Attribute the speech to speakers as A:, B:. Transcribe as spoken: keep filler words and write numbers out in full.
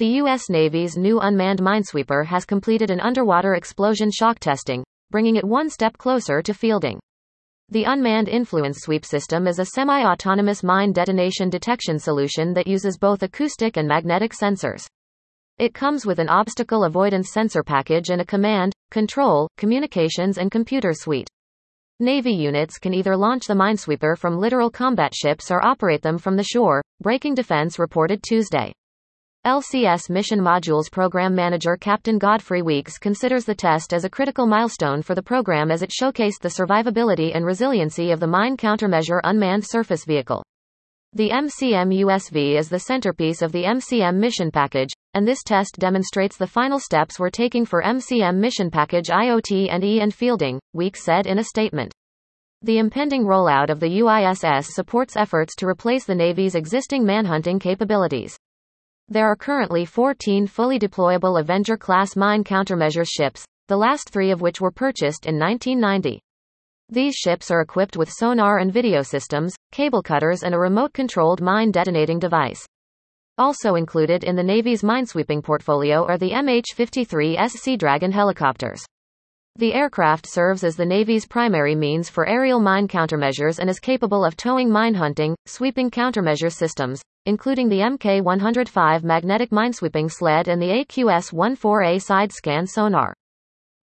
A: The U S Navy's new unmanned minesweeper has completed an underwater explosion shock testing, bringing it one step closer to fielding. The Unmanned Influence Sweep System is a semi-autonomous mine detonation detection solution that uses both acoustic and magnetic sensors. It comes with an obstacle avoidance sensor package and a command, control, communications and computer suite. Navy units can either launch the minesweeper from littoral combat ships or operate them from the shore, Breaking Defense reported Tuesday. L C S Mission Modules Program Manager Captain Godfrey Weeks considers the test as a critical milestone for the program as it showcased the survivability and resiliency of the Mine Countermeasure Unmanned Surface Vehicle. The M C M U S V is the centerpiece of the M C M mission package, and this test demonstrates the final steps we're taking for M C M mission package I O T and E and fielding, Weeks said in a statement. The impending rollout of the U I S S supports efforts to replace the Navy's existing manhunting capabilities. There are currently fourteen fully deployable Avenger-class mine countermeasure ships, the last three of which were purchased in nineteen ninety. These ships are equipped with sonar and video systems, cable cutters and a remote-controlled mine detonating device. Also included in the Navy's minesweeping portfolio are the M H fifty-three S Sea Dragon helicopters. The aircraft serves as the Navy's primary means for aerial mine countermeasures and is capable of towing mine hunting, sweeping countermeasure systems, including the M K one oh five magnetic minesweeping sled and the A Q S fourteen A side-scan sonar.